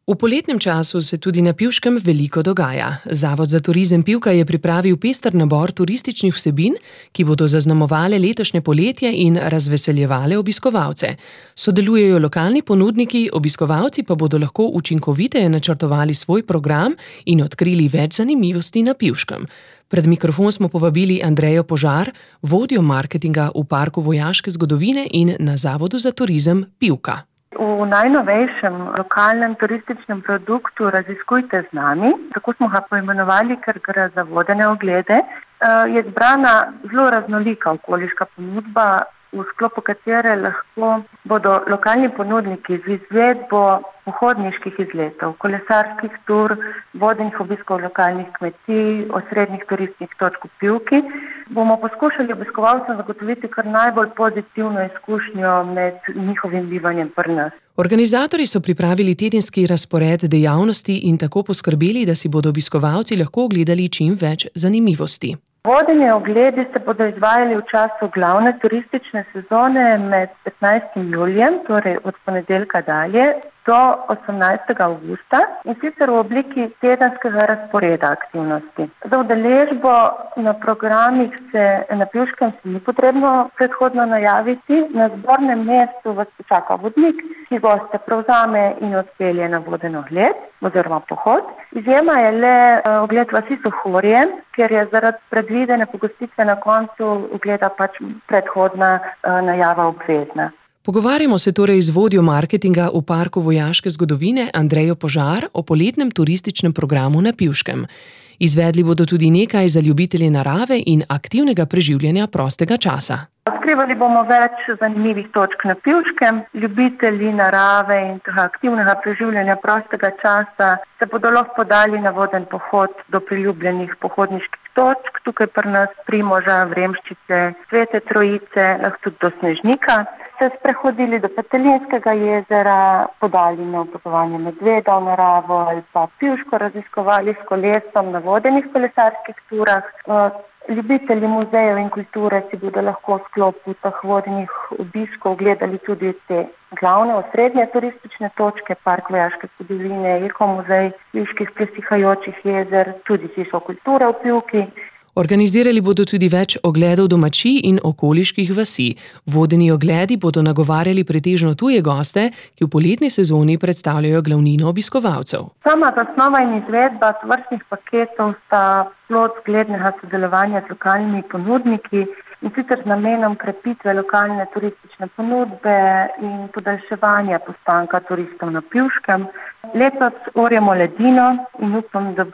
V poletnem času se tudi na Pivškem veliko dogaja. Zavod za turizem Pivka je pripravil pester nabor turističnih vsebin, ki bodo zaznamovale letošnje poletje in razveseljevale obiskovalce. Sodelujejo lokalni ponudniki, obiskovalci pa bodo lahko učinkoviteje načrtovali svoj program in odkrili več zanimivosti na Pivškem. Pred mikrofon smo povabili Andrejo Požar, vodjo marketinga v Parku vojaške zgodovine in na Zavodu za turizem Pivka. V najnovejšem lokalnem turističnem produktu Raziskujte z nami, tako smo ga poimenovali, ker gre za vodene oglede, je zbrana zelo raznolika okoliška ponudba, v sklopu katere lahko bodo lokalni ponudniki z izvedbo pohodniških izletov, kolesarskih tur, vodenih obiskov lokalnih kmetij, osrednjih turistnih točk v Pivki, bomo poskušali obiskovalcem zagotoviti kar najbolj pozitivno izkušnjo med njihovim bivanjem pri nas. Organizatorji so pripravili tedenski razpored dejavnosti in tako poskrbeli, da si bodo obiskovalci lahko ogledali čim več zanimivosti. Vodeni ogledi se bodo izvajali v času glavne turistične sezone med 15. julijem, torej od ponedeljka dalje, do 18. avgusta in sicer v obliki tedenskega razporeda aktivnosti. Za udeležbo na programih na Pivškem se ni potrebno predhodno najaviti. Na zbornem mestu vas počaka vodnik, ki goste prevzame in odpelje na voden ogled oziroma pohod. Izjema je le ogled vasi Sohorje, ker je zaradi predvidene pogostitve na koncu ogleda predhodna najava obvezna. Pogovarjamo se torej z vodjo marketinga v Parku vojaške zgodovine Andrejo Požar o poletnem turističnem programu na Pivškem. Izvedli bodo tudi nekaj za ljubitelje narave in aktivnega preživljanja prostega časa. Odkrivali bomo več zanimivih točk na Pivškem. Ljubitelji narave in aktivnega preživljanja prostega časa se bodo lahko podali na voden pohod do priljubljenih pohodniških točk. Tukaj pri nas Primoža, Vremščice, Svete Trojice, lahko tudi do Snežnika. Se sprehodili do Petelinskega jezera, podali na opazovanje medveda v naravo ali pa Pivško raziskovali s kolesom na vodenih kolesarskih turah. Ljubitelji muzejev in kulture si bodo lahko v sklopu teh vodenih obiskov gledali tudi te glavne osrednje turistične točke, Park vojaške zgodovine, Ekomuzej pivških plesihajočih jezer, tudi Hišo kulture v Pivki. Organizirali bodo tudi več ogledov domačij in okoliških vasi. Vodeni ogledi bodo nagovarjali pretežno tuje goste, ki v poletni sezoni predstavljajo glavnino obiskovalcev. Sama zasnova in izvedba tovrstnih paketov sta plod zglednega sodelovanja z lokalnimi ponudniki in sicer z namenom krepitve lokalne turistične ponudbe in podaljševanja postanka turistov na Pivškem. Letos orjemo ledino in upam, da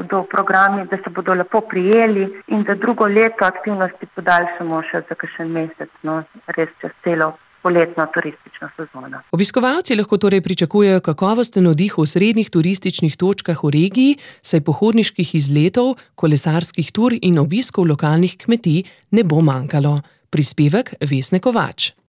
se bodo lepo prijeli in da drugo leto aktivnosti podaljšamo še za kakšen mesec, res čez celo poletno turistično sezono. Obiskovalci lahko torej pričakujejo kakovosten oddih v osrednjih turističnih točkah v regiji, saj pohodniških izletov, kolesarskih tur in obiskov lokalnih kmetij ne bo manjkalo. Prispevek Vesne Kovač.